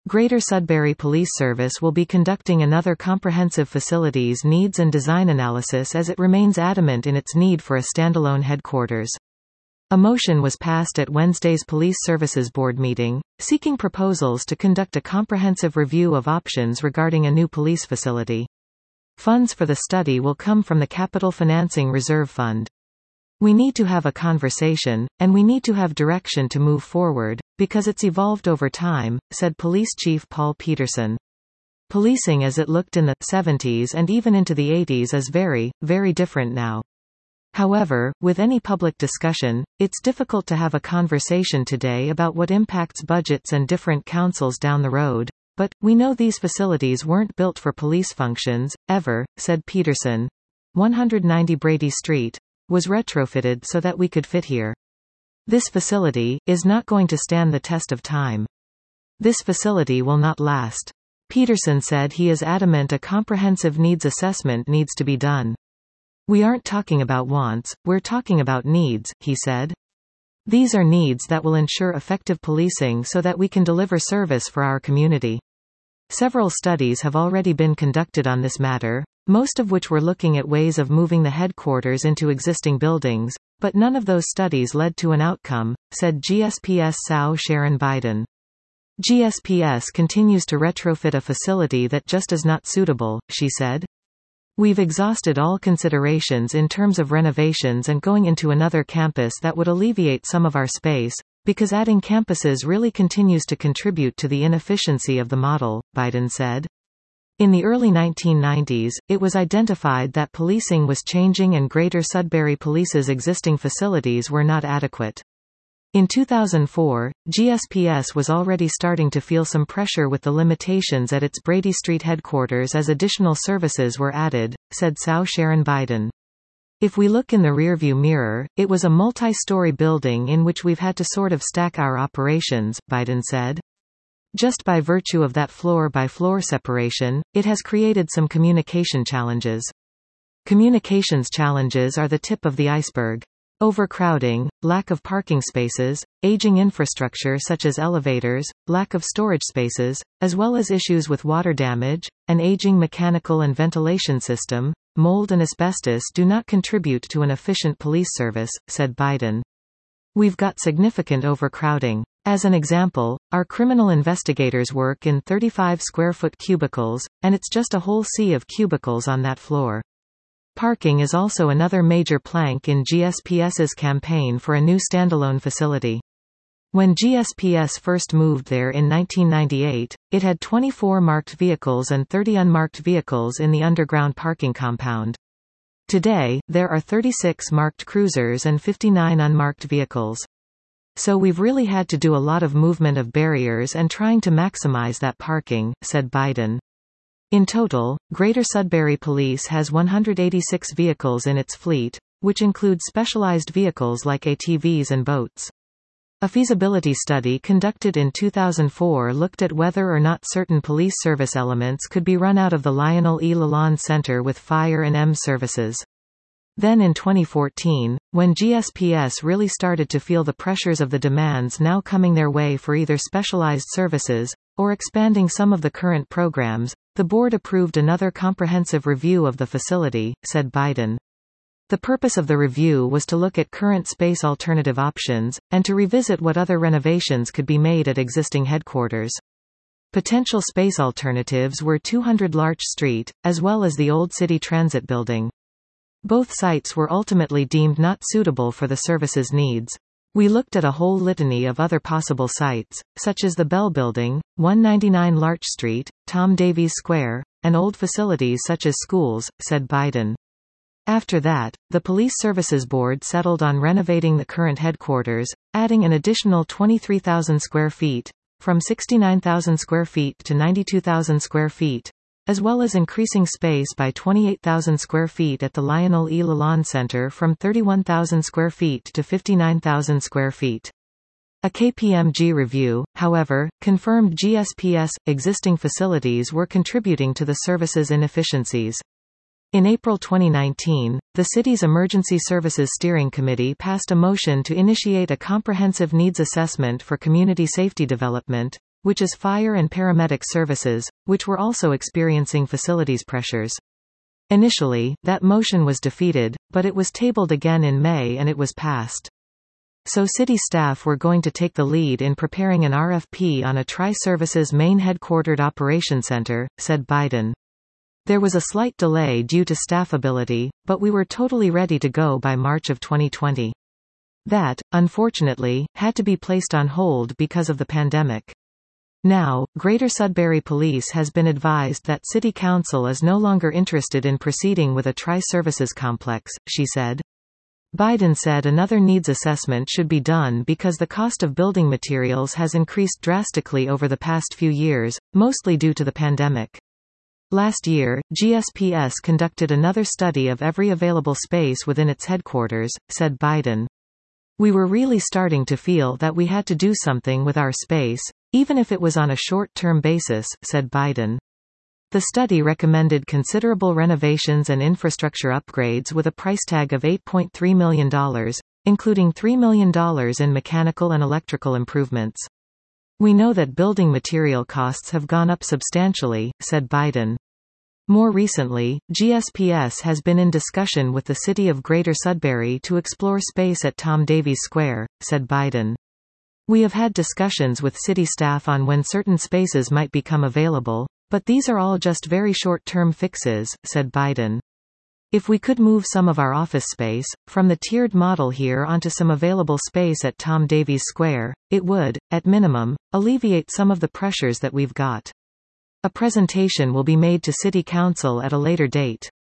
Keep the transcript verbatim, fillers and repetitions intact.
Greater Sudbury Police Service will be conducting another comprehensive facilities needs and design analysis as it remains adamant in its need for a standalone headquarters. A motion was passed at Wednesday's Police Services Board meeting, seeking proposals to conduct a comprehensive review of options regarding a new police facility. Funds for the study will come from the Capital Financing Reserve Fund. We need to have a conversation, and we need to have direction to move forward, because it's evolved over time, said Police Chief Paul Peterson. Policing as it looked in the seventies and even into the eighties is very, very different now. However, with any public discussion, it's difficult to have a conversation today about what impacts budgets and different councils down the road, but, we know these facilities weren't built for police functions, ever, said Peterson. one ninety Brady Street was retrofitted so that we could fit here. This facility is not going to stand the test of time. This facility will not last. Peterson said he is adamant a comprehensive needs assessment needs to be done. We aren't talking about wants, we're talking about needs, he said. These are needs that will ensure effective policing so that we can deliver service for our community. Several studies have already been conducted on this matter, most of which were looking at ways of moving the headquarters into existing buildings, but none of those studies led to an outcome, said G S P S S O W Sharon Biden. G S P S continues to retrofit a facility that just is not suitable, she said. We've exhausted all considerations in terms of renovations and going into another campus that would alleviate some of our space, because adding campuses really continues to contribute to the inefficiency of the model, Biden said. In the early nineteen nineties, it was identified that policing was changing and Greater Sudbury Police's existing facilities were not adequate. In two thousand four, G S P S was already starting to feel some pressure with the limitations at its Brady Street headquarters as additional services were added, said S O W Sharon Biden. If we look in the rearview mirror, it was a multi-story building in which we've had to sort of stack our operations, Biden said. Just by virtue of that floor-by-floor separation, it has created some communication challenges. Communications challenges are the tip of the iceberg. Overcrowding, lack of parking spaces, aging infrastructure such as elevators, lack of storage spaces, as well as issues with water damage, an aging mechanical and ventilation system, mold and asbestos do not contribute to an efficient police service, said Biden. We've got significant overcrowding. As an example, our criminal investigators work in thirty-five square foot cubicles, and it's just a whole sea of cubicles on that floor. Parking is also another major plank in G S P S's campaign for a new standalone facility. When G S P S first moved there in nineteen ninety-eight, it had twenty-four marked vehicles and thirty unmarked vehicles in the underground parking compound. Today, there are thirty-six marked cruisers and fifty-nine unmarked vehicles. So we've really had to do a lot of movement of barriers and trying to maximize that parking, said Biden. In total, Greater Sudbury Police has one hundred eighty-six vehicles in its fleet, which includes specialized vehicles like A T Vs and boats. A feasibility study conducted in two thousand four looked at whether or not certain police service elements could be run out of the Lionel E. Lalonde Center with fire and E M S services. Then in twenty fourteen, when G S P S really started to feel the pressures of the demands now coming their way for either specialized services, or expanding some of the current programs, the board approved another comprehensive review of the facility, said Biden. The purpose of the review was to look at current space alternative options, and to revisit what other renovations could be made at existing headquarters. Potential space alternatives were two hundred Larch Street, as well as the old City Transit building. Both sites were ultimately deemed not suitable for the service's needs. We looked at a whole litany of other possible sites, such as the Bell Building, one ninety-nine Larch Street, Tom Davies Square, and old facilities such as schools, said Biden. After that, the Police Services Board settled on renovating the current headquarters, adding an additional twenty-three thousand square feet, from sixty-nine thousand square feet to ninety-two thousand square feet, as well as increasing space by twenty-eight thousand square feet at the Lionel E. Lalonde Center from thirty-one thousand square feet to fifty-nine thousand square feet. A K P M G review, however, confirmed G S P S existing facilities were contributing to the service's inefficiencies. In April twenty nineteen, the city's Emergency Services Steering Committee passed a motion to initiate a comprehensive needs assessment for community safety development, which is fire and paramedic services, which were also experiencing facilities pressures. Initially, that motion was defeated, but it was tabled again in May and it was passed. So city staff were going to take the lead in preparing an R F P on a Tri-Services main headquartered operation center, said Biden. There was a slight delay due to staffability, but we were totally ready to go by March of twenty twenty. That, unfortunately, had to be placed on hold because of the pandemic. Now, Greater Sudbury Police has been advised that City Council is no longer interested in proceeding with a Tri-Services complex, she said. Biden said another needs assessment should be done because the cost of building materials has increased drastically over the past few years, mostly due to the pandemic. Last year, G S P S conducted another study of every available space within its headquarters, said Biden. We were really starting to feel that we had to do something with our space, even if it was on a short-term basis, said Biden. The study recommended considerable renovations and infrastructure upgrades with a price tag of eight point three million dollars, including three million dollars in mechanical and electrical improvements. We know that building material costs have gone up substantially, said Biden. More recently, G S P S has been in discussion with the City of Greater Sudbury to explore space at Tom Davies Square, said Biden. We have had discussions with city staff on when certain spaces might become available, but these are all just very short-term fixes, said Biden. If we could move some of our office space, from the tiered model here onto some available space at Tom Davies Square, it would, at minimum, alleviate some of the pressures that we've got. A presentation will be made to City Council at a later date.